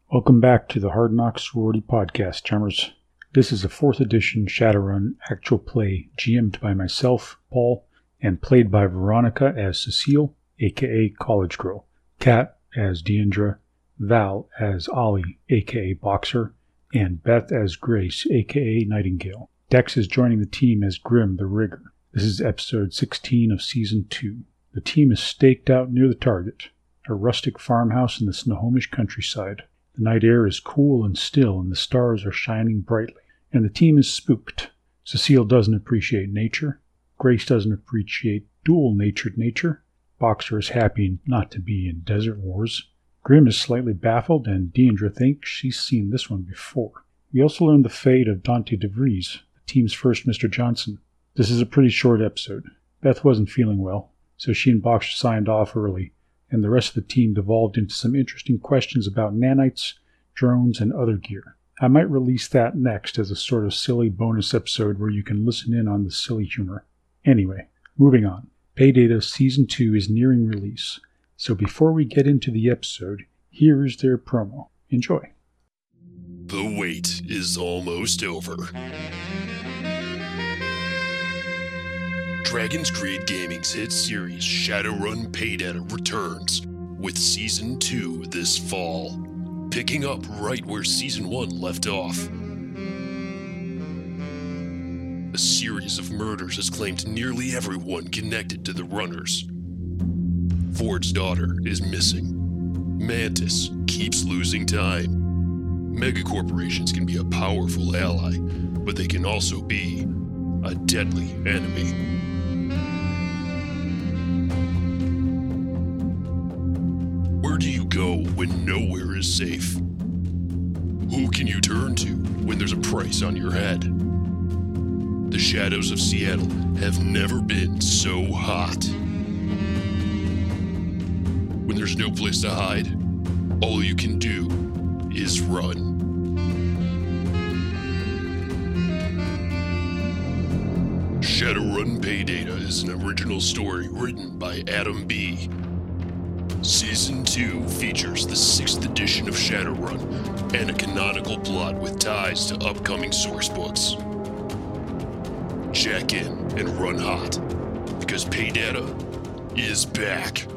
Welcome back to the Hard Knocks Sorority Podcast, chummers. This is a 4th edition Shadowrun actual play GM'd by myself, Paul, and played by Veronica as Cecile, aka College Girl, Kat as Deandra, Val as Ollie, aka Boxer, and Beth as Grace, aka Nightingale. Dex is joining the team as Grim the Rigger. This is episode 16 of Season 2. The team is staked out near the target, a rustic farmhouse in the Snohomish countryside. The night air is cool and still, and the stars are shining brightly. And the team is spooked. Cecile doesn't appreciate nature. Grace doesn't appreciate dual-natured nature. Boxer is happy not to be in desert wars. Grim is slightly baffled, and Deandra thinks she's seen this one before. We also learn the fate of Dante DeVries, the team's first Mr. Johnson. This is a pretty short episode. Beth wasn't feeling well, so she and Boxer signed off early, and the rest of the team devolved into some interesting questions about nanites, drones, and other gear. I might release that next as a sort of silly bonus episode where you can listen in on the silly humor. Anyway, moving on. Paydata Season 2 is nearing release, so before we get into the episode, here is their promo. Enjoy. The wait is almost over. Dragon's Greed Gaming's hit series Shadowrun Paydata returns with Season 2 this fall, picking up right where Season 1 left off. A series of murders has claimed nearly everyone connected to the runners. Ford's daughter is missing. Mantis keeps losing time. Megacorporations can be a powerful ally, but they can also be a deadly enemy. Where do you go when nowhere is safe? Who can you turn to when there's a price on your head? The shadows of Seattle have never been so hot. When there's no place to hide, all you can do is run. Shadowrun Paydata is an original story written by Adam B. Season 2 features the 6th edition of Shadowrun and a canonical plot with ties to upcoming source books. Check in and run hot, because Paydata is back.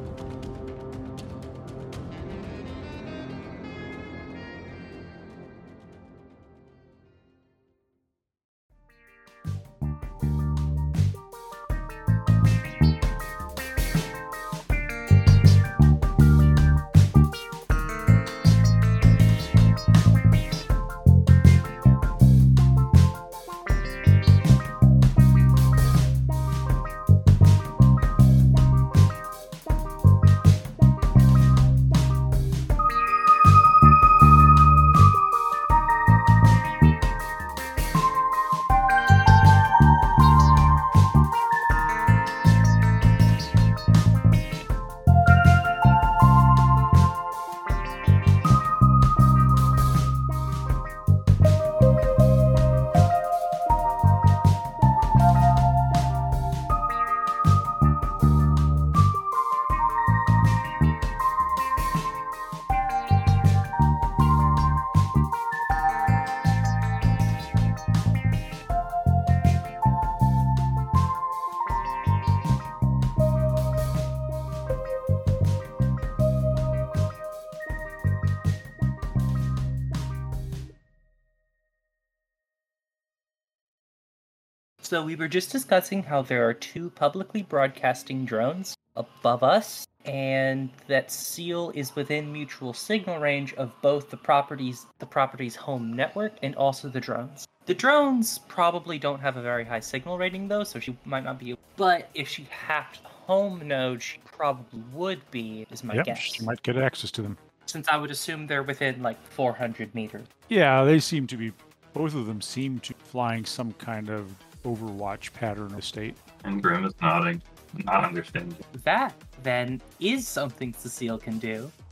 So we were just discussing how there are 2 publicly broadcasting drones above us, and that Seal is within mutual signal range of both the property's home network and also the drones. The drones probably don't have a very high signal rating though, so she might not be. But if she hacked the home node, she probably would be, is my guess. She might get access to them. Since I would assume they're within like 400 meters. Yeah, they seem to be, both of them seem to be flying some kind of Overwatch pattern of state. And Grim is nodding, not understanding. That, then, is something Cecile can do.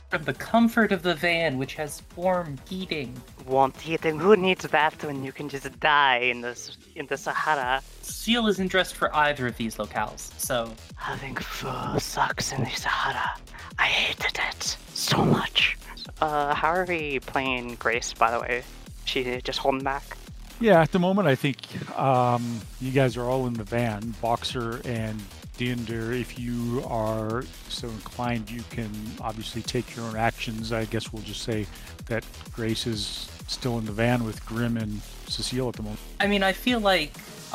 From the comfort of the van, which has warm heating. Warm heating. Who needs that when you can just die in the Sahara? Seal isn't dressed for either of these locales, so... Having fur sucks in the Sahara. I hated it so much. How are we playing Grace, by the way? She just holding back? Yeah, at the moment, I think you guys are all in the van. Boxer and Dinder, if you are so inclined, you can obviously take your own actions. I guess we'll just say that Grace is still in the van with Grim and Cecile at the moment. I mean, I feel like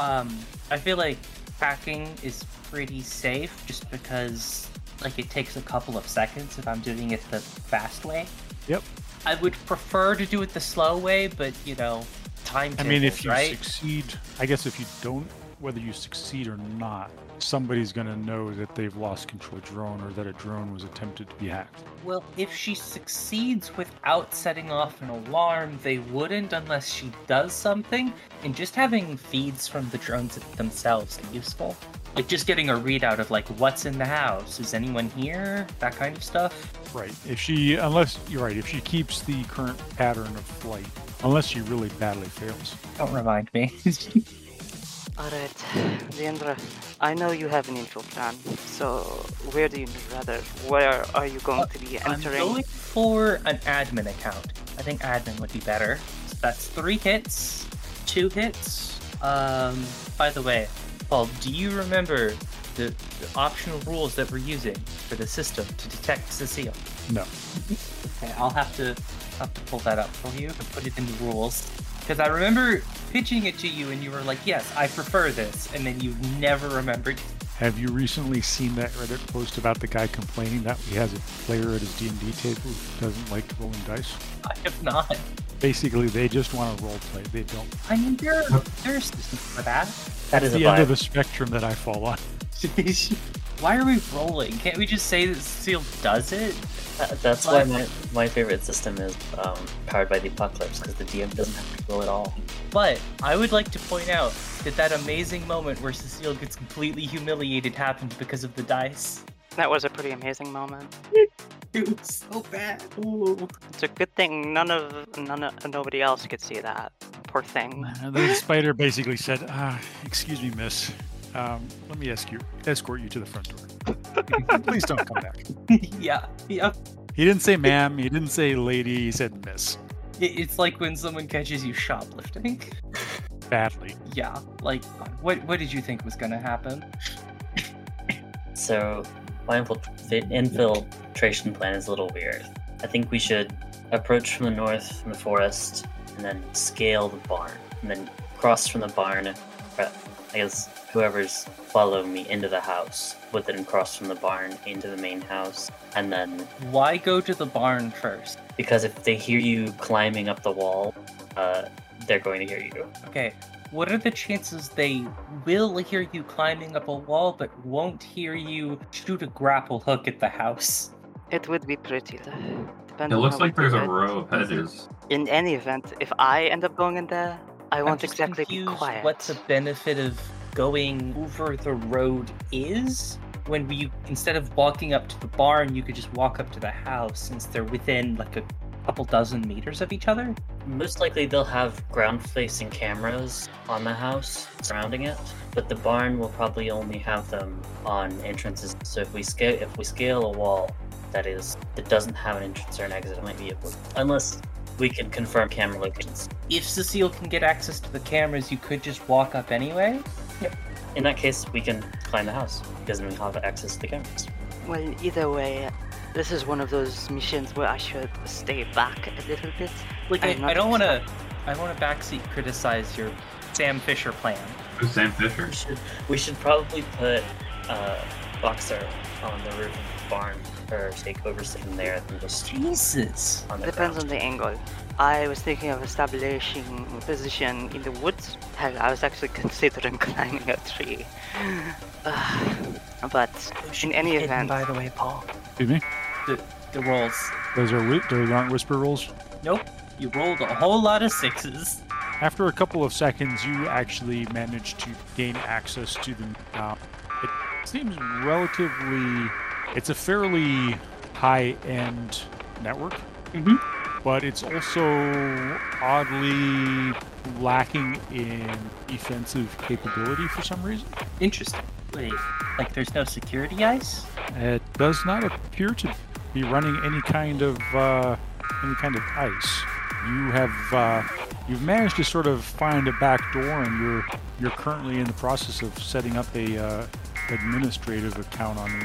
packing is pretty safe just because like it takes a couple of seconds if I'm doing it the fast way. Yep. I would prefer to do it the slow way, but time tables, I mean, if you right? succeed, I guess if you don't, whether you succeed or not, somebody's going to know that they've lost control of a drone or that a drone was attempted to be hacked. Well, if she succeeds without setting off an alarm, they wouldn't unless she does something. And just having feeds from the drones themselves is useful. Like just getting a readout of like what's in the house, is anyone here, that kind of stuff. Right. If she keeps the current pattern of flight, unless she really badly fails. Don't remind me. Alright, Leandra, I know you have an info plan, so where are you going to be entering? I'm going for an admin account. I think admin would be better. So that's 3 hits, 2 hits. By the way, Paul, do you remember the optional rules that we're using for the system to detect Cecile? No. Okay, I'll have to pull that up for you and put it in the rules. Because I remember pitching it to you and you were like, yes, I prefer this, and then you never remembered. Have you recently seen that Reddit post about the guy complaining that he has a player at his D&D table who doesn't like rolling dice? I have not. Basically, they just want to role play. They don't. I mean, there's systems for that. That is That's a the end of vibe. the spectrum that I fall on. Why are we rolling? Can't we just say that Cecile does it? That's why my favorite system is Powered by the Apocalypse, because the DM doesn't have to roll at all. But I would like to point out that amazing moment where Cecile gets completely humiliated happened because of the dice. That was a pretty amazing moment. It was so bad. Ooh. It's a good thing nobody else could see that. Poor thing. The spider basically said, excuse me, miss. Let me escort you to the front door. Please don't come back. Yeah. He didn't say ma'am. He didn't say lady. He said miss. It's like when someone catches you shoplifting. Badly. Yeah. Like, what did you think was gonna happen? So my infiltration plan is a little weird. I think we should approach from the north from the forest and then scale the barn and then cross from the barn. I guess whoever's following me into the house would then cross from the barn into the main house, and then Why go to the barn first? because if they hear you climbing up the wall, they're going to hear you. Okay. What are the chances they will hear you climbing up a wall but won't hear you shoot a grapple hook at the house? It would be pretty. It looks like there's a row of hedges. In any event, if I end up going in there, I I'm won't just exactly be confused quiet. what the benefit of going over the road is when instead of walking up to the barn, you could just walk up to the house since they're within like a couple dozen meters of each other. Most likely they'll have ground-facing cameras on the house surrounding it, but the barn will probably only have them on entrances. So if we scale a wall that doesn't have an entrance or an exit, it might be able, unless we can confirm camera locations. If Cecile can get access to the cameras, you could just walk up anyway. In that case, we can climb the house because then we have access to the cameras. Well, either way, this is one of those missions where I should stay back a little bit. Like, I'm I not don't want to. expect- I want to backseat criticize your Sam Fisher plan. Who's Sam Fisher? We should probably put Boxer on the roof of the barn or take oversight there and just Jesus. on the Depends ground. on the angle. I was thinking of establishing a position in the woods. Hell, I was actually considering climbing a tree. But in any Hidden, event, by the way, Paul. Excuse me? The rolls. Those aren't whisper rolls. Nope. You rolled a whole lot of 6s. After a couple of seconds, you actually manage to gain access to them. It seems relatively... It's a fairly high-end network, Mm-hmm. but it's also oddly lacking in defensive capability for some reason. Interesting. Wait, like there's no security ice? It does not appear to be running any kind of ice. You have you've managed to sort of find a back door, and you're currently in the process of setting up a administrative account on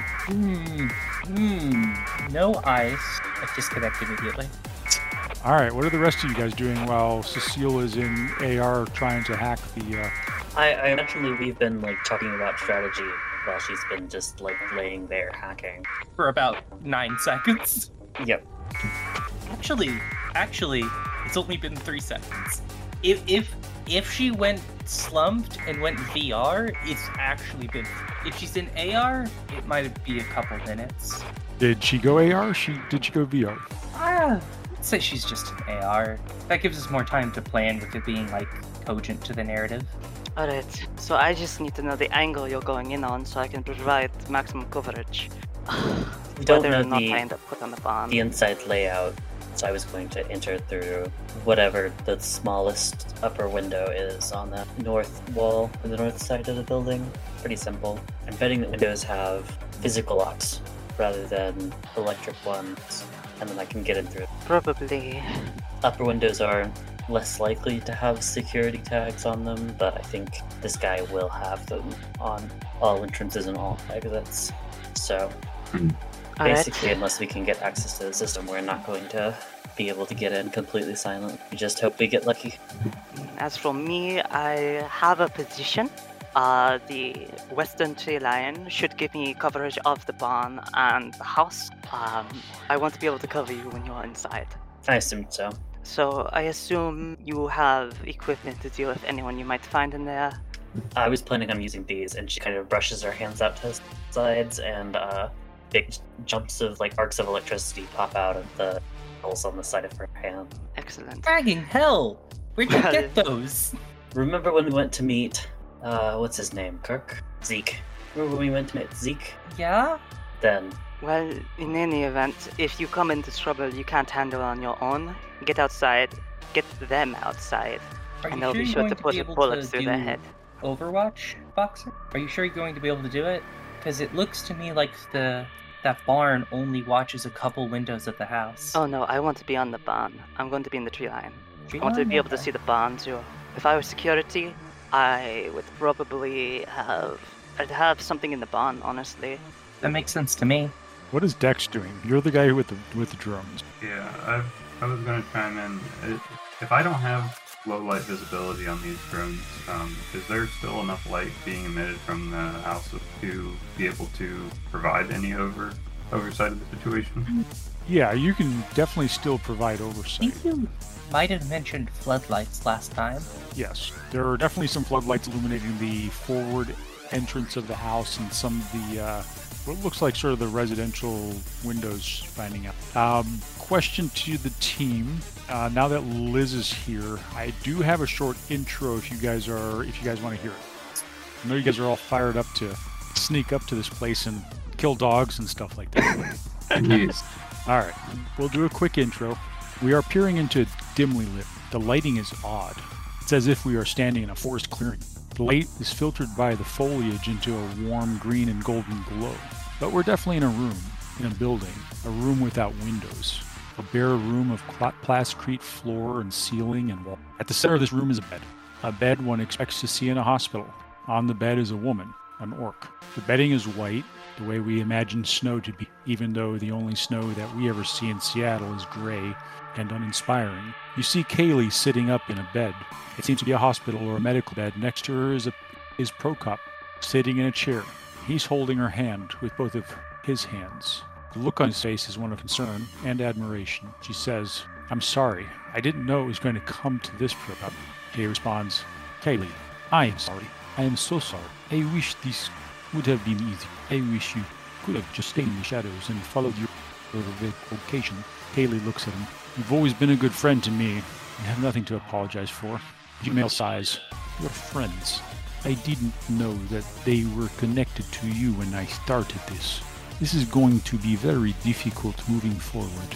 it. No ice. I disconnect immediately. All right, what are the rest of you guys doing while Cecile is in AR trying to hack the? I imagine we've been like talking about strategy while she's been just like laying there hacking. For about 9 seconds. Yep. Actually, it's only been 3 seconds. If she went slumped and went VR, it's actually been. If she's in AR, it might be a couple minutes. Did she go AR? Did she go VR? I'd say she's just in AR. That gives us more time to plan with it being like cogent to the narrative. Alright, so I just need to know the angle you're going in on so I can provide maximum coverage. We don't Whether know or not the I end up put on the bomb. inside layout, so I was going to enter through whatever the smallest upper window is on the north wall, or the north side of the building. Pretty simple. I'm betting the windows have physical locks rather than electric ones, and then I can get in through. Probably. Upper windows are less likely to have security tags on them, but I think this guy will have them on all entrances and all exits. So basically, unless we can get access to the system, we're not going to be able to get in completely silent. We just hope we get lucky. As for me, I have a position. The western tree line should give me coverage of the barn and the house. I want to be able to cover you when you're inside. I assume so. So I assume you have equipment to deal with anyone you might find in there. I was planning on using these, and she kind of brushes her hands out to the sides, and big jumps of like arcs of electricity pop out of the holes on the side of her hand. Excellent. Dragging hell! Where'd you get those? Remember when we went to meet, what's his name? Kirk? Zeke. Remember when we went to meet Zeke? Yeah? Then, Well, in any event, if you come into trouble you can't handle on your own, get outside, get them outside, Are and you they'll sure be you're sure going to to put be a able bullet to through their do head. Overwatch, Boxer? Are you sure you're going to be able to do it? Because it looks to me like that barn only watches a couple windows of the house. Oh no, I want to be on the barn. I'm going to be in the tree line. Tree I want to line? be able to Okay. see the barn too. If I was security, I would probably I'd have something in the barn, honestly. That makes sense to me. What is Dex doing? You're the guy with the drones. Yeah, I was gonna chime in. If I don't have low light visibility on these drones, is there still enough light being emitted from the house to be able to provide any oversight of the situation? Yeah, you can definitely still provide I oversight. think you might have mentioned floodlights last time. Yes, there are definitely some floodlights illuminating the forward entrance of the house and some of the what looks like sort of the residential windows shining out. Question to the team. Now that Liz is here, I do have a short intro if you guys want to hear it. I know you guys are all fired up to sneak up to this place and kill dogs and stuff like that. Yes. All right, we'll do a quick intro. We are peering into dimly lit. The lighting is odd. It's as if we are standing in a forest clearing. The light is filtered by the foliage into a warm green and golden glow. But we're definitely in a room, in a building, a room without windows. A bare room of plascrete floor and ceiling and wall. At the center of this room is a bed one expects to see in a hospital. On the bed is a woman, an orc. The bedding is white, the way we imagine snow to be, even though the only snow that we ever see in Seattle is gray and uninspiring. You see Kaylee sitting up in a bed. It seems to be a hospital or a medical bed. Next to her is Prokop, sitting in a chair. He's holding her hand with both of his hands. The look on his face is one of concern and admiration. She says, "I'm sorry. I didn't know it was going to come to this, Prokop." He responds, "Kaylee, I am sorry. I am so sorry. I wish this would have been easy. I wish you could have just stayed in the shadows and followed your vocation." Kaylee looks at him. "You've always been a good friend to me. You have nothing to apologize for." Female sighs. "We're friends. I didn't know that they were connected to you when I started this. This is going to be very difficult moving forward.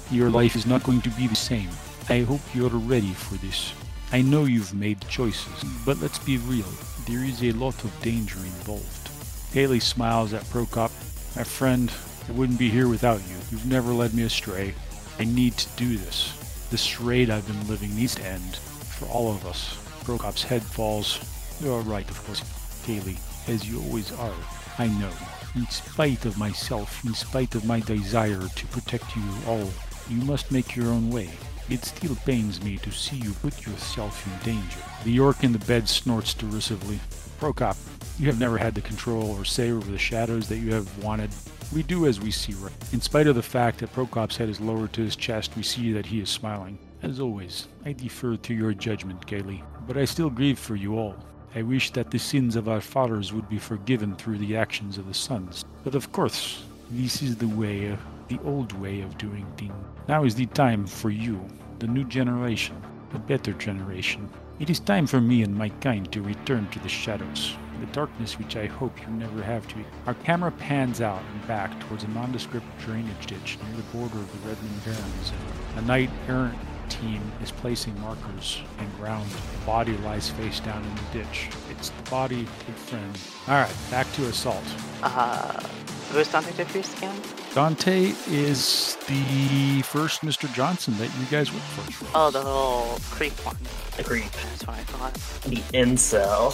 Your life is not going to be the same. I hope you're ready for this. I know you've made choices, but let's be real. There is a lot of danger involved. Haley smiles at Prokop. My friend, I wouldn't be here without you. You've never led me astray. I need to do this. This charade I've been living needs to end. For all of us. Prokop's head falls. You're right, of course, Haley, as you always are. I know. In spite of myself, in spite of my desire to protect you all, you must make your own way. It still pains me to see you put yourself in danger. The orc in the bed snorts derisively. Prokop, you have never had the control or say over the shadows that you have wanted. We do as we see right. In spite of the fact that Prokop's head is lowered to his chest, we see that he is smiling. As always, I defer to your judgment, Gaily, but I still grieve for you all. I wish that the sins of our fathers would be forgiven through the actions of the sons. But of course, this is the old way of doing things. Now is the time for you, the new generation, the better generation. It is time for me and my kind to return to the shadows, the darkness which I hope you never have to. Our camera pans out and back towards a nondescript drainage ditch near the border of the Redmond Barrens. A knight-errant team is placing markers and ground. The body lies face down in the ditch. It's the body of a friend. Alright, back to assault. Who's Dante DeFeast again? Dante is the first Mr. Johnson that you guys work for. Oh, the whole creep one. The creep. That's what I thought. The incel.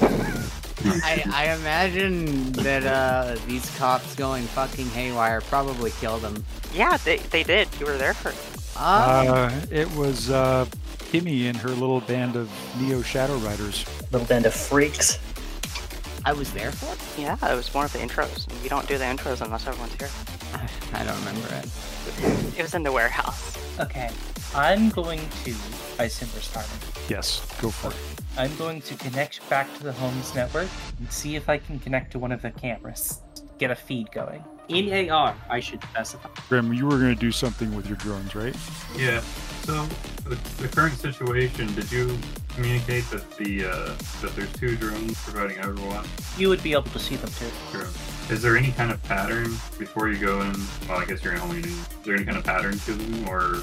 I imagine that these cops going fucking haywire probably killed him. Yeah, they did. You were there for it. It was Kimmy and her little band of Neo Shadow Riders. Little band of freaks. I was there for it? Yeah, it was one of the intros. You don't do the intros unless everyone's here. I don't remember it. It was in the warehouse. Okay, I'm going to... I assume we're starting. Yes, go for it. I'm going to connect back to the Homes network and see if I can connect to one of the cameras. Get a feed going. In AR, I should specify. Grim, you were going to do something with your drones, right? Yeah. So the current situation, did you communicate that that there's 2 drones providing overwatch? You would be able to see them too. Sure. Is there any kind of pattern before you go in? Well, I guess you're in home meeting. Is there any kind of pattern to them, or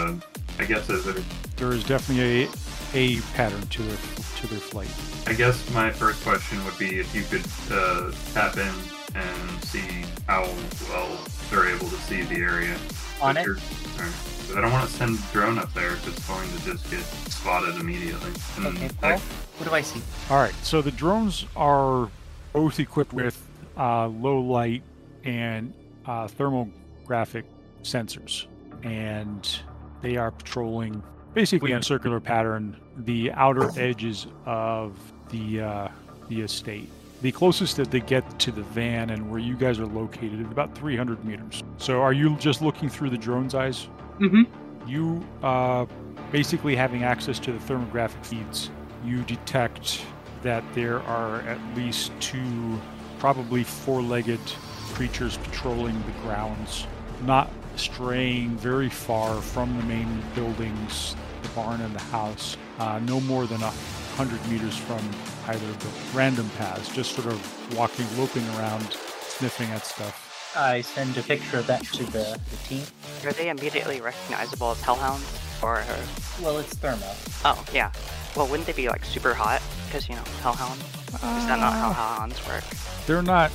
I guess there is definitely a pattern to their flight. I guess my first question would be if you could tap in and see how well they're able to see the area. On it? Alright. So I don't want to send a drone up there if it's going to just get spotted immediately. And Okay, Paul, what do I see? Alright, so the drones are both equipped with low light and thermographic sensors. And they are patrolling basically in a circular pattern the outer edges of the estate. The closest that they get to the van and where you guys are located is about 300 meters. So are you just looking through the drone's eyes? Mm-hmm. You, basically having access to the thermographic feeds, you detect that there are at least 2, probably 4-legged creatures patrolling the grounds, not straying very far from the main buildings, the barn and the house, no more than 100 meters from either of the random paths, just sort of walking, loping around, sniffing at stuff. I send a picture of that to the team. Are they immediately recognizable as hellhounds? Or... Well, it's thermo. Oh, yeah. Well, wouldn't they be, like, super hot? Because, you know, hellhound? Is that not how hellhounds work? They're not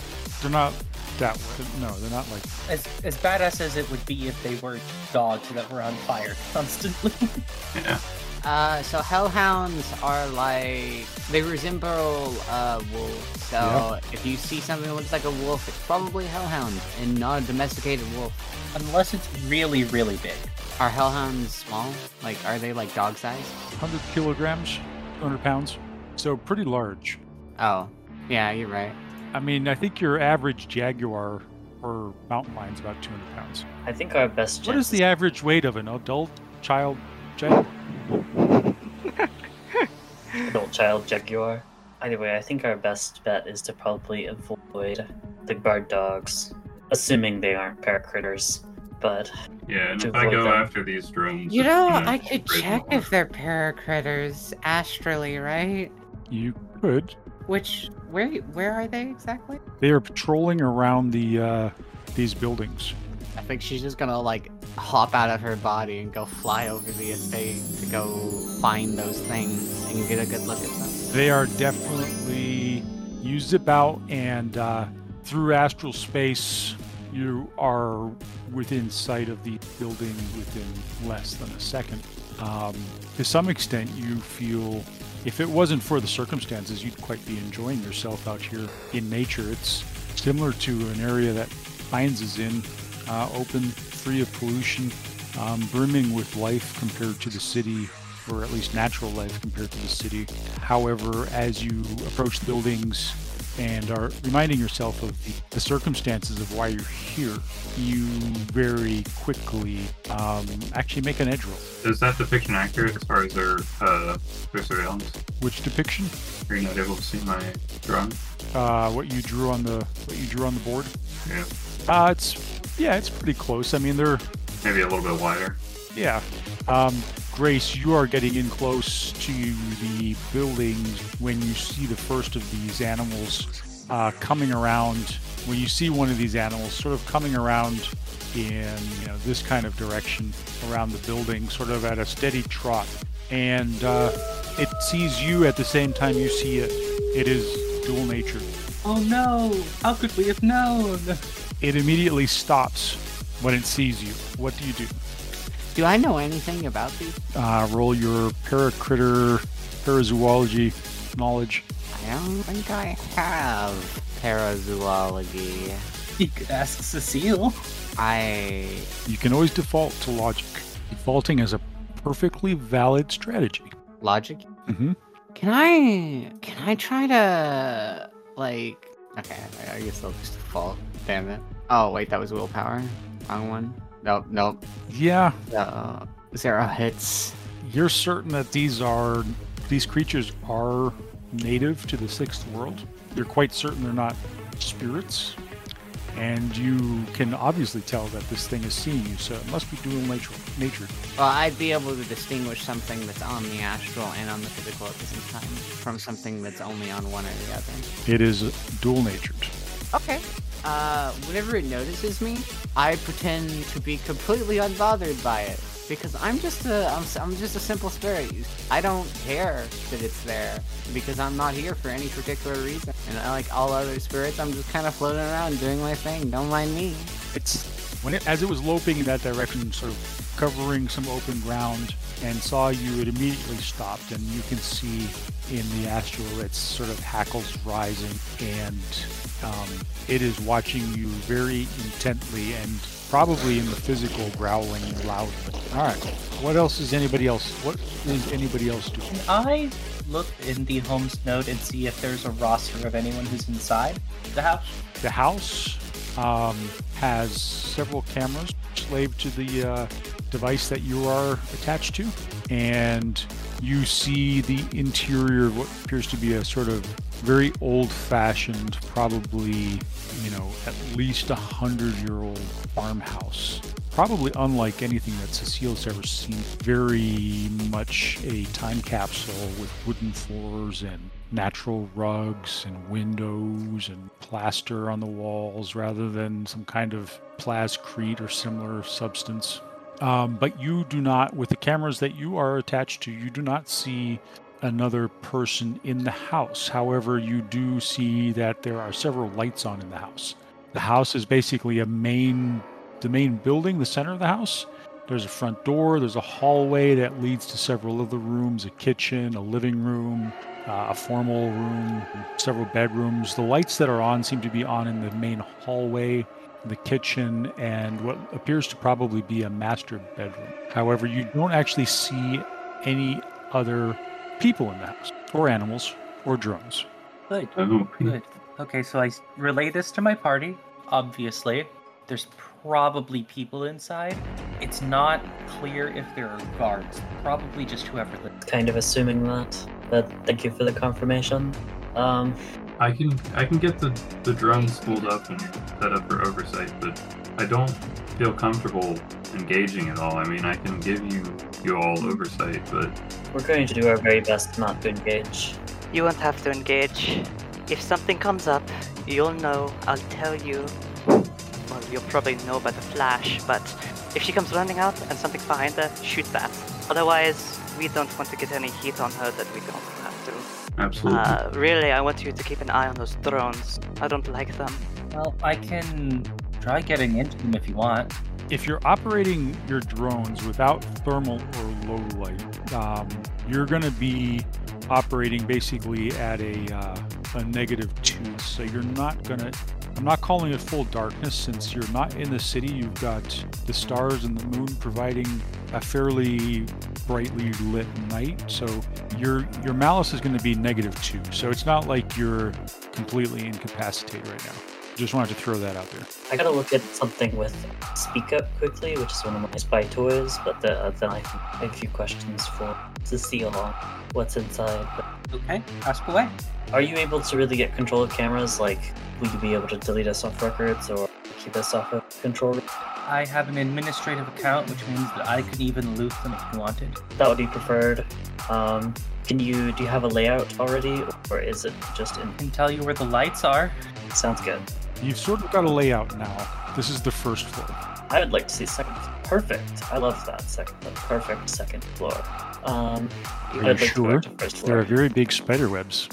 that way. No, they're not like... As badass as it would be if they were dogs that were on fire constantly. Yeah. So hellhounds are like, they resemble wolves. So Yeah. if you see something that looks like a wolf, it's probably a hellhound and not a domesticated wolf. Unless it's really, really big. Are hellhounds small? Like, are they like dog size? 100 kilograms, 200 pounds. So pretty large. Oh, yeah, you're right. I mean, I think your average jaguar or mountain lion's about 200 pounds. I think our best What is the average weight of an adult child jaguar? adult child jaguar? Either way, I think our best bet is to probably avoid the guard dogs, assuming they aren't paracritters. But Yeah, and to if I avoid go them. after these drones... You know, it's gonna I could break check more. if they're paracritters astrally, right? You could. Where are they exactly? They are patrolling around the these buildings. I think she's just gonna like hop out of her body and go fly over the estate to go find those things and get a good look at them. They are definitely, you zip out and through astral space, you are within sight of the building within less than a second. To some extent, you feel, if it wasn't for the circumstances, you'd quite be enjoying yourself out here in nature. It's similar to an area that Pines is in, open, free of pollution, brimming with life compared to the city, or at least natural life compared to the city. However, as you approach the buildings and are reminding yourself of the circumstances of why you're here, you very quickly actually make an edge roll. Is that depiction accurate as far as their surveillance? Which depiction? Are you not able to see my drawing? What you drew on the board? Yeah. It's pretty close. I mean, they're maybe a little bit wider. Yeah. Grace, you are getting in close to the buildings when you see the first of these animals coming around. When you see one of these animals sort of coming around in this kind of direction around the building, sort of at a steady trot, and it sees you at the same time you see it. It is dual-natured. Oh no! How could we have known? It immediately stops when it sees you. What do you do? Do I know anything about these? Roll your parazoology knowledge. I don't think I have parazoology. You could ask Cecile. You can always default to logic. Defaulting is a perfectly valid strategy. Logic? Mm-hmm. Can I try to, Okay, I guess I'll just default. Damn it. Oh, wait, that was willpower. Wrong one. Nope. Yeah. 0 hits. You're certain that these creatures are native to the sixth world. You're quite certain they're not spirits. And you can obviously tell that this thing is seeing you, so it must be dual-natured. Well, I'd be able to distinguish something that's on the astral and on the physical at the same time from something that's only on one or the other. It is dual-natured. Okay. Whenever it notices me, I pretend to be completely unbothered by it because I'm just a simple spirit. I don't care that it's there because I'm not here for any particular reason. And like all other spirits, I'm just kind of floating around doing my thing. Don't mind me. As it was loping in that direction, sort of covering some open ground, and saw you, it immediately stopped, and you can see in the astral its sort of hackles rising, and it is watching you very intently and probably in the physical growling loudly. All right. What is anybody else doing? Can I look in the home's node and see if there's a roster of anyone who's inside the house? The house has several cameras slaved to the device that you are attached to, and you see the interior of what appears to be a sort of very old-fashioned, probably, at least 100-year-old farmhouse. Probably unlike anything that Cecile's ever seen. Very much a time capsule with wooden floors and natural rugs and windows and plaster on the walls rather than some kind of plascrete or similar substance. But you do not, with the cameras that you are attached to, you do not see another person in the house. However, you do see that there are several lights on in the house. The house is basically the main building, the center of the house. There's a front door, there's a hallway that leads to several other rooms, a kitchen, a living room, a formal room, several bedrooms. The lights that are on seem to be on in the main hallway, the kitchen, and what appears to probably be a master bedroom. However, you don't actually see any other people in the house, or animals, or drones. Good. Good. Okay, so I relay this to my party. Obviously, there's probably people inside. It's not clear if there are guards. Probably just whoever lives. Kind of assuming that, but thank you for the confirmation. I can get the drone spooled up and set up for oversight, but I don't feel comfortable engaging at all. I mean, I can give you all oversight, but we're going to do our very best not to engage. You won't have to engage. If something comes up, you'll know. I'll tell you. Well, you'll probably know by the flash, but If she comes running out and something's behind her, shoot that. Otherwise, we don't want to get any heat on her that we don't have to. Absolutely. Really, I want you to keep an eye on those drones. I don't like them. Well, I can try getting into them if you want. If you're operating your drones without thermal or low light, you're going to be operating basically at a -2. So you're not going to, I'm not calling it full darkness since you're not in the city. You've got the stars and the moon providing a fairly brightly lit night. So your malice is going to be -2. So it's not like you're completely incapacitated right now. Just wanted to throw that out there. I gotta look at something with Speak Up quickly, which is one of my spy toys, but then I can have a few questions for Cecile on what's inside. Okay, ask away. Are you able to really get control of cameras? Like, will you be able to delete us off records or keep us off of control? I have an administrative account, which means that I could even loot them if you wanted. That would be preferred. Do you have a layout already, or is it just in? I can tell you where the lights are. Sounds good. You've sort of got a layout now. This is the first floor. I would like to see second. Perfect. I love that perfect second floor. Are I'd you like to go sure? to first There are floor. very big spider webs.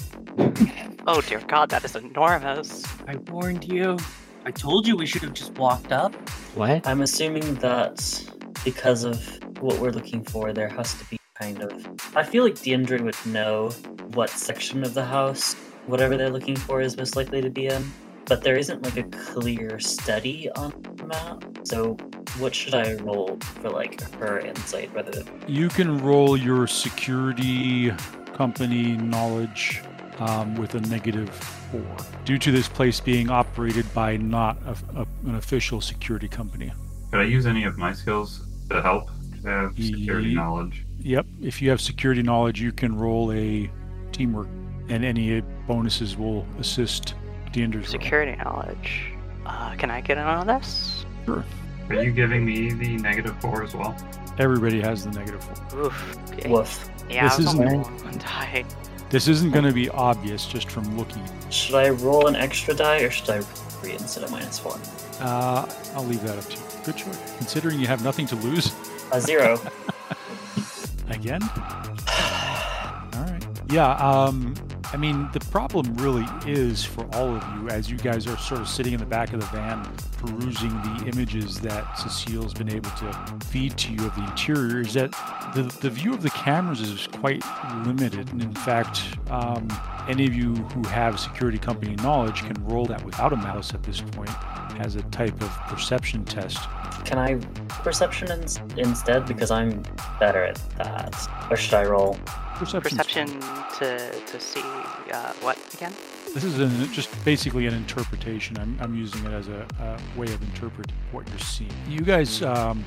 Oh dear God, that is enormous. I warned you. I told you we should have just walked up. What? I'm assuming that because of what we're looking for, there has to be kind of. I feel like Deandra would know what section of the house whatever they're looking for is most likely to be in. But there isn't like a clear study on the map. So what should I roll for like her insight rather than You can roll your security company knowledge with a -4, due to this place being operated by not an official security company. Could I use any of my skills to help have security knowledge? Yep, if you have security knowledge, you can roll a teamwork, and any bonuses will assist Deandra's roll. Security knowledge. Can I get in on this? Sure. Are you giving me the -4 as well? Everybody has the -4. Oof. Okay. woof? Yeah, This I was isn't- only one die. This isn't going to be obvious just from looking. Should I roll an extra die or should I roll 3 instead of -4? I'll leave that up to you. Good choice. Considering you have nothing to lose. A 0. Again? All right. Yeah, I mean, the problem really is for all of you, as you guys are sort of sitting in the back of the van, perusing the images that Cecile's been able to feed to you of the interior, is that the view of the cameras is quite limited. And in fact, any of you who have security company knowledge can roll that without a mouse at this point as a type of perception test. Can I perception instead because I'm better at that? Or should I roll? Perception to see what again? This is just basically an interpretation. I'm using it as a way of interpreting what you're seeing. You guys,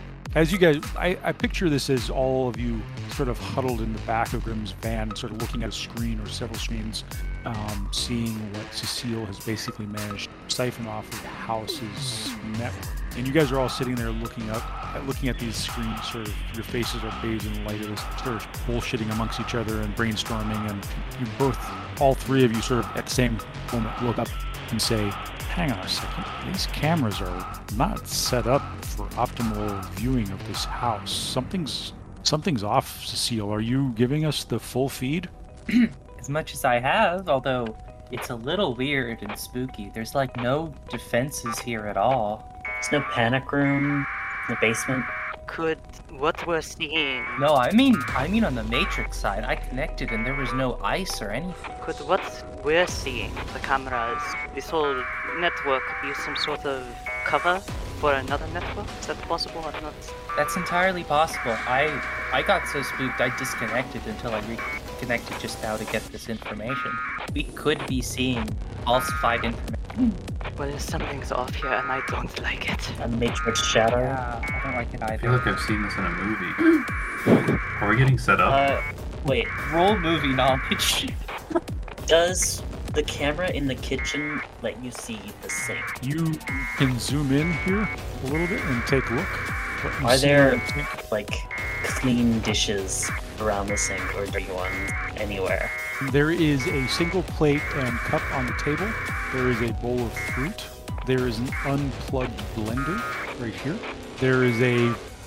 I picture this as all of you sort of huddled in the back of Grimm's van, sort of looking at a screen or several screens, seeing what Cecile has basically managed to siphon off of the house's network. And you guys are all sitting there looking at these screens, sort of your faces are bathed in the light of this, sort of bullshitting amongst each other and brainstorming, and you both, all three of you sort of at the same moment look up and say, hang on a second, these cameras are not set up for optimal viewing of this house. Something's off, Cecile. Are you giving us the full feed? As much as I have, although it's a little weird and spooky. There's like no defenses here at all. There's no panic room in the basement. Could what we're seeing? No, I mean on the Matrix side. I connected and there was no ice or anything. Could what we're seeing, the cameras, this whole network be some sort of cover for another network? Is that possible? I don't know. That's entirely possible. I got so spooked I disconnected until I reconnected just now to get this information. We could be seeing falsified information. Well, something's off here and I don't like it. A matrix shadow. Yeah, I don't like it I feel either. like I've seen this in a movie. Are we getting set up? Wait. Roll movie knowledge. Does the camera in the kitchen let you see the sink? You can zoom in here a little bit and take a look. What you Are see there in the sink. like clean dishes around the sink or dirty ones anywhere? There is a single plate and cup on the table. There is a bowl of fruit. There is an unplugged blender right here. There is a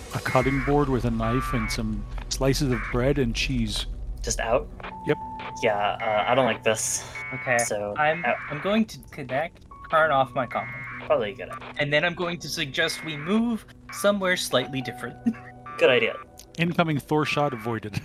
a cutting board with a knife and some slices of bread and cheese. Just out? Yep. Yeah, I don't like this. Okay. So I'm going to connect, turn off my comm, probably a good idea. and then I'm going to suggest we move somewhere slightly different. Good idea. Incoming Thor shot avoided.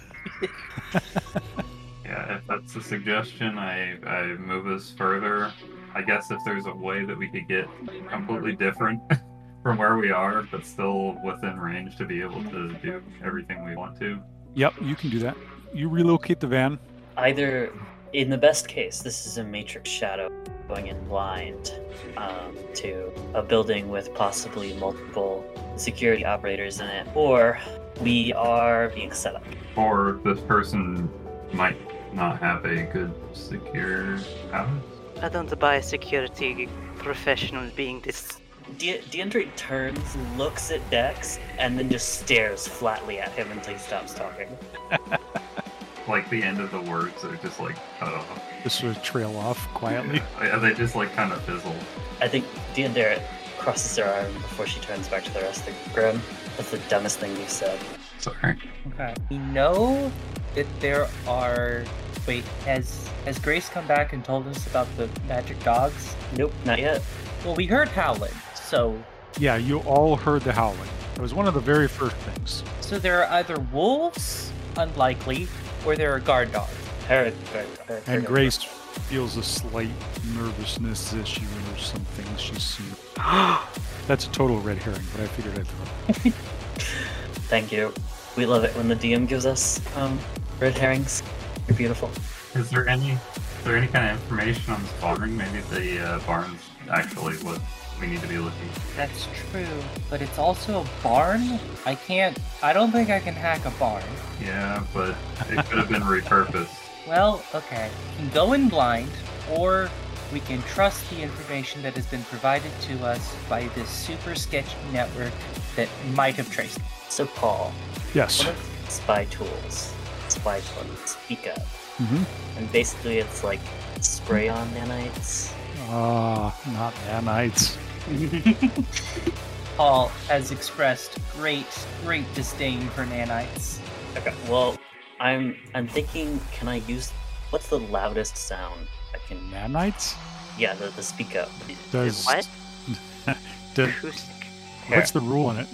Yeah, if that's a suggestion, I move us further. I guess if there's a way that we could get completely different from where we are, but still within range to be able to do everything we want to. Yep, you can do that. You relocate the van. Either, in the best case, this is a matrix shadow going in blind to a building with possibly multiple security operators in it, or we are being set up. Or this person might not have a good secure house. I don't buy a security professional being this. Deandre turns, looks at Dex, and then just stares flatly at him until he stops talking. Like the end of the words are just like cut off. Just sort of trail off quietly. Yeah, they just like kind of fizzle. I think Deandre crosses her arm before she turns back to the rest of the grim. That's the dumbest thing you've said. Sorry. Okay. We know that there are. Wait, has Grace come back and told us about the magic dogs? Nope, not yet. Well, we heard howling, so Yeah, you all heard the howling. It was one of the very first things. there are either wolves, unlikely, or there are guard dogs. And Grace feels a slight nervousness as she remembers some things she's seen. That's a total red herring, but I figured I'd throw. Thank you. We love it when the DM gives us red herrings. You're beautiful. Is there any kind of information on this barn? Maybe the barn's actually what we need to be looking. That's true, but it's also a barn. I don't think I can hack a barn. Yeah, but it could have been repurposed. Well, okay. We can go in blind, or we can trust the information that has been provided to us by this super sketchy network that might have traced it. So, Paul, Yes. what are spy tools? Spy tools. Speak up. Mm-hmm. And basically, it's like spray-on nanites. Not nanites. Paul has expressed great disdain for nanites. Okay. Well, I'm thinking. Can I use? What's the loudest sound I can? Nanites? Yeah, the speak up. Does What? does- Acoustic. what's the rule on it?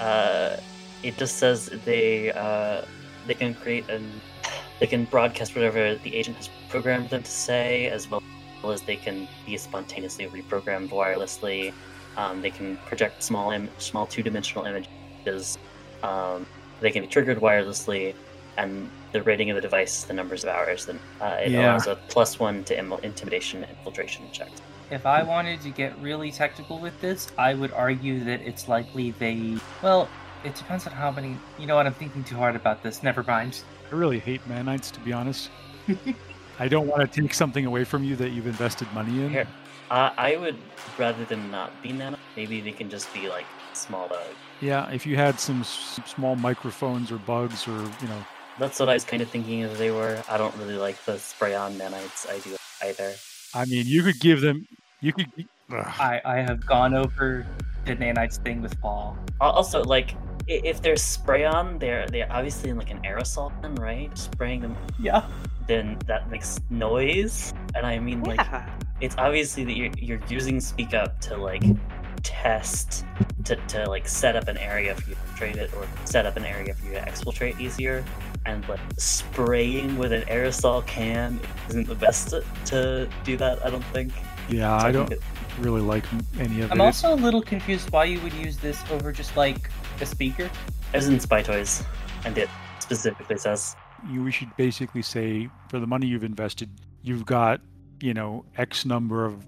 It just says they can create they can broadcast whatever the agent has programmed them to say, as well as they can be spontaneously reprogrammed wirelessly. They can project small two-dimensional images. They can be triggered wirelessly, and the rating of the device is the numbers of hours. Then it Yeah. allows a +1 to intimidation and infiltration checks. If I wanted to get really technical with this, I would argue that it's likely well, it depends on how many. You know what? I'm thinking too hard about this. Never mind. I really hate nanites, to be honest. I don't want to take something away from you that you've invested money in. Here, I would rather them not be nano. Maybe they can just be like small bugs. Yeah, if you had some small microphones or bugs or, That's what I was kind of thinking if they were. I don't really like the spray-on nanites either. I mean, you could give them, ugh. I have gone over the nanites thing with Paul. Also, like, if they're spray-on, they're obviously in like an aerosol gun, right? Spraying them, Yeah. then that makes noise. And I mean, like, Yeah. it's obviously that you're using Speak Up to like test to like set up an area for you to infiltrate it, or set up an area for you to exfiltrate easier. And like spraying with an aerosol can isn't the best to do that, I don't think. Yeah, So I think don't really like any of I'm it. also a little confused why you would use this over just like a speaker. It was in Spy Toys, and it specifically says We should basically say, for the money you've invested, you've got, X number of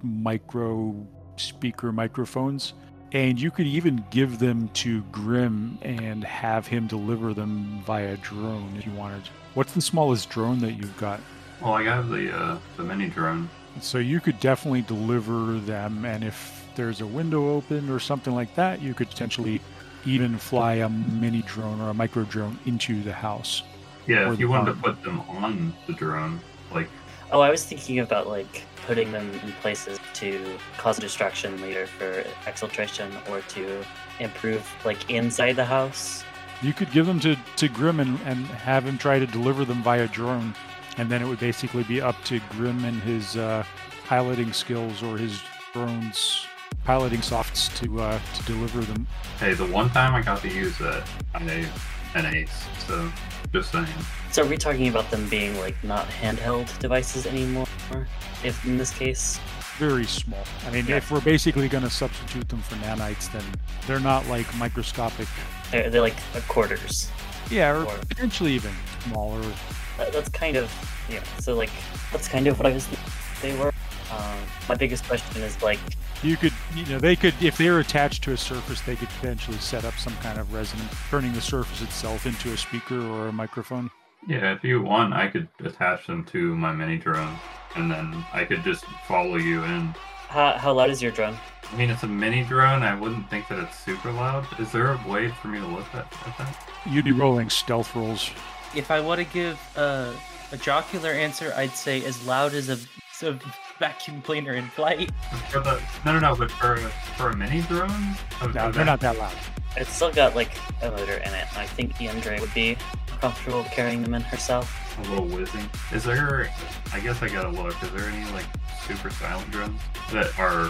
speaker microphones, and you could even give them to Grim and have him deliver them via drone if you wanted. What's the smallest drone that you've got? Well, I got the mini drone. So you could definitely deliver them, and if there's a window open or something like that, you could potentially even fly a mini drone or a micro drone into the house. Yeah, Or if the you wanted to barn. put them on the drone, like Oh, I was thinking about like putting them in places to cause a distraction later for exfiltration, or to improve like inside the house You could give them to Grim and have him try to deliver them via drone, and then it would basically be up to Grim and his piloting skills or his drone's piloting softs to deliver them. Hey, the one time I got to use that, I made an ace. So just saying. So are we talking about them being like not handheld devices anymore? If in this case, Very small. I mean, if we're basically going to substitute them for nanites, then they're not like microscopic. they're like quarters. Yeah, or Or- potentially even smaller. That's kind of So like that's kind of what I was thinking they were. My biggest question is like, You could, they could, if they're attached to a surface, they could potentially set up some kind of resonance, turning the surface itself into a speaker or a microphone. Yeah, if you want, I could attach them to my mini drone, and then I could just follow you in. how loud is your drone? I mean, it's a mini drone. I wouldn't think that it's super loud. Is there a way for me to look at that? You'd be rolling stealth rolls. If I want to give a jocular answer, I'd say as loud as a vacuum cleaner in flight. No, but for a mini drone? No, they're not that loud. It's still got like a motor in it. I think Iandre would be comfortable carrying them in herself. A little whizzing. Is there? I guess I gotta look. Is there any like super silent drones that are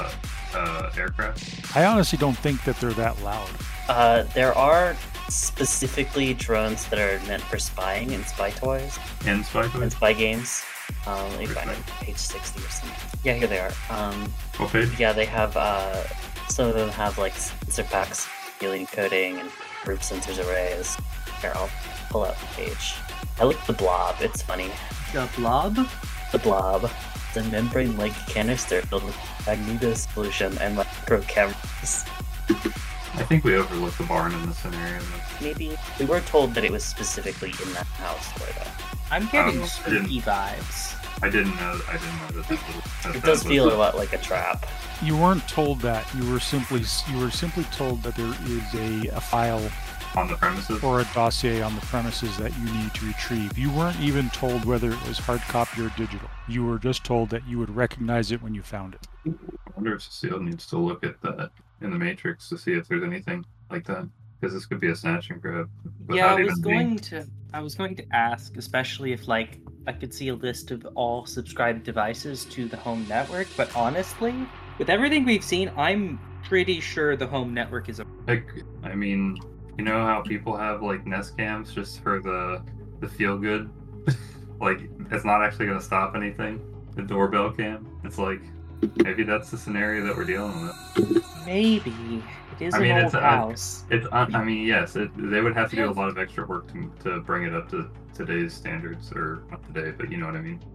aircraft? I honestly don't think that they're that loud. There are specifically drones that are meant for spying and spy toys And spy and toys? spy games. Let me find it, page 60 or something. Yeah, here they are. What page? Yeah, they have, some of them have like sensor packs, helium coding, and group sensors arrays. Here, I'll pull out the page. I like the blob, it's funny. The blob? The blob. It's a membrane-like canister filled with magneto solution and micro cameras. I think we overlooked the barn in this scenario. Maybe. We were told that it was specifically in that house, though. I'm getting I spooky vibes. I didn't know that. It does feel a lot like a trap. You weren't told that. You were simply told that there is a file on the premises. or a dossier on the premises that you need to retrieve. You weren't even told whether it was hard copy or digital. You were just told that you would recognize it when you found it. I wonder if Cecile needs to look at that in the Matrix to see if there's anything like that. Because this could be a snatch and grab. Yeah, without even being- I was going to ask, especially if like I could see a list of all subscribed devices to the home network, but honestly, with everything we've seen, I'm pretty sure the home network is a Like, I mean, you know how people have like Nest cams just for the feel good? Like, it's not actually going to stop anything. The doorbell cam. It's like, maybe that's the scenario that we're dealing with. maybe. It is I mean, an it's old a- house. I mean, yes, they would have to do a lot of extra work to bring it up to today's standards, or not today, but you know what I mean.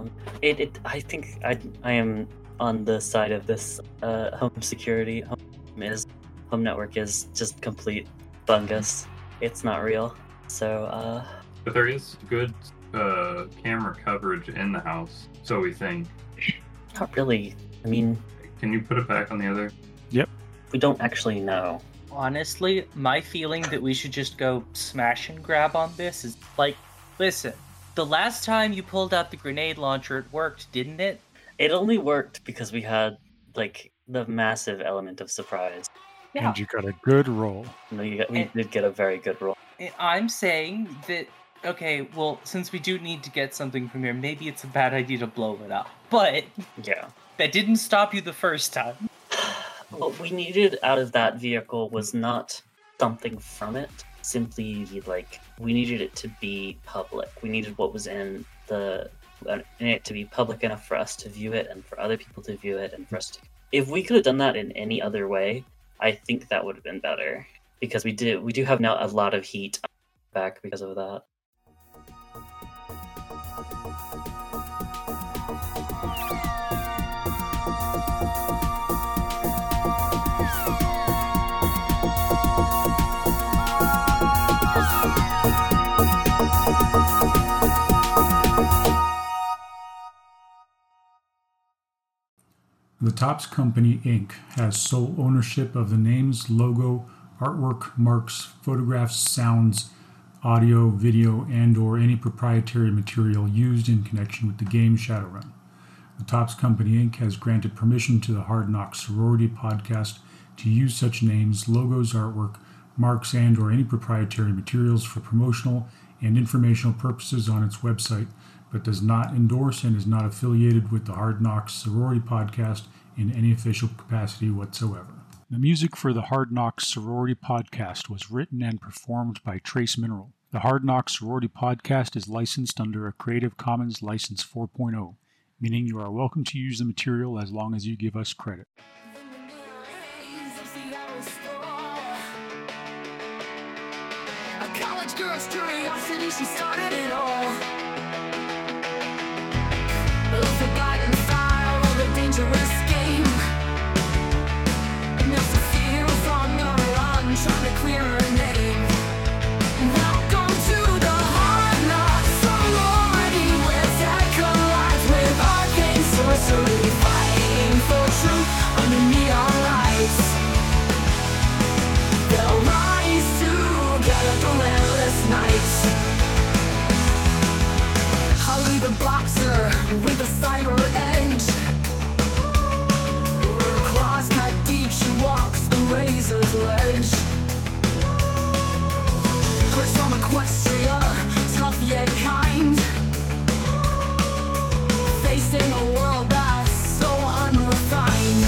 I think I am on the side of this home security. Home network is just complete fungus. It's not real. So, But there is good camera coverage in the house, so we think. not really. I mean, Can you put it back on the other? we don't actually know. Honestly, my feeling that we should just go smash and grab on this is like, listen, the last time you pulled out the grenade launcher, it worked, didn't it? It only worked because we had like the massive element of surprise. Yeah. And you got a good roll. We did get a very good roll. And I'm saying that, okay, well, since we do need to get something from here, maybe it's a bad idea to blow it up. But Yeah. that didn't stop you the first time. What we needed out of that vehicle was not something from it. Simply, like, we needed it to be public. We needed what was in it to be public enough for us to view it and for other people to view it and for us to... If we could have done that in any other way, I think that would have been better. Because we do have now a lot of heat back because of that. The Topps Company, Inc. has sole ownership of the names, logo, artwork, marks, photographs, sounds, audio, video, and/or any proprietary material used in connection with the game Shadowrun. The Topps Company, Inc. has granted permission to the Hard Knocks Sorority podcast to use such names, logos, artwork, marks and or any proprietary materials for promotional and informational purposes on its website, but does not endorse and is not affiliated with the Hard Knocks Sorority Podcast in any official capacity whatsoever. The music for the Hard Knocks Sorority Podcast was written and performed by Trace Mineral. The Hard Knocks Sorority Podcast is licensed under a Creative Commons License 4.0, meaning you are welcome to use the material as long as you give us credit. A college girl's curiosity, she started it all. Love the guiding fire of a dangerous game. And there's a fear from the run, trying to clear her name. Welcome to the Hard Knocks Sorority, where tech collides with arcane sorcery, fighting for truth under neon lights. They'll rise together through endless nights. Holly the boxer with a cyber edge. Her claws cut deep, she walks the razor's ledge. Chris from Equestria, tough yet kind. Facing a world that's so unrefined.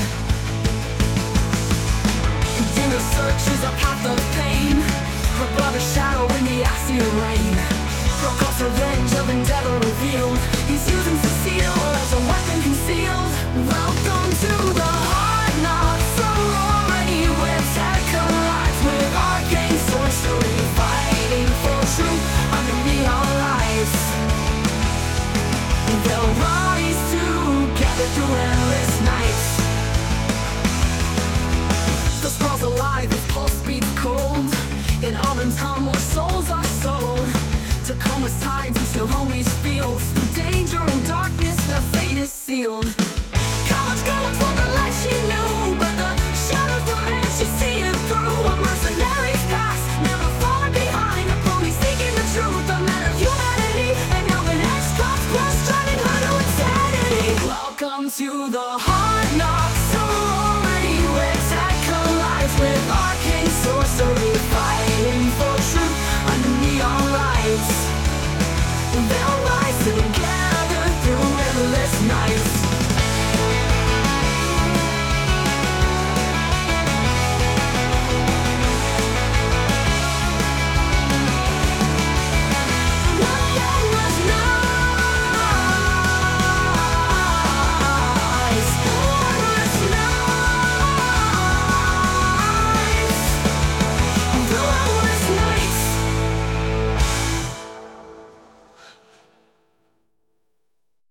Dinner searches a path of pain. Her brother's shadow in the acid rain. Prokoff's revenge of endeavor revealed. He's using Cecile as a weapon concealed. Welcome to the Hard Knocks Sorority, where tech collides with arcane sorcery, fighting for truth under neon lights. They'll rise together through endless nights. The sprawl's alive, his pulse beats cold. In Auburn's hum where souls are sold. Tacoma's tides and still homies fields. Through danger and darkness, their fate is sealed. College going for the light she knew, but the shadows were meant she see it through. A mercenary's past, never far behind. A pony seeking the truth, a man of humanity. And now an ex-cop's quest, driving her to insanity. Welcome to the heart.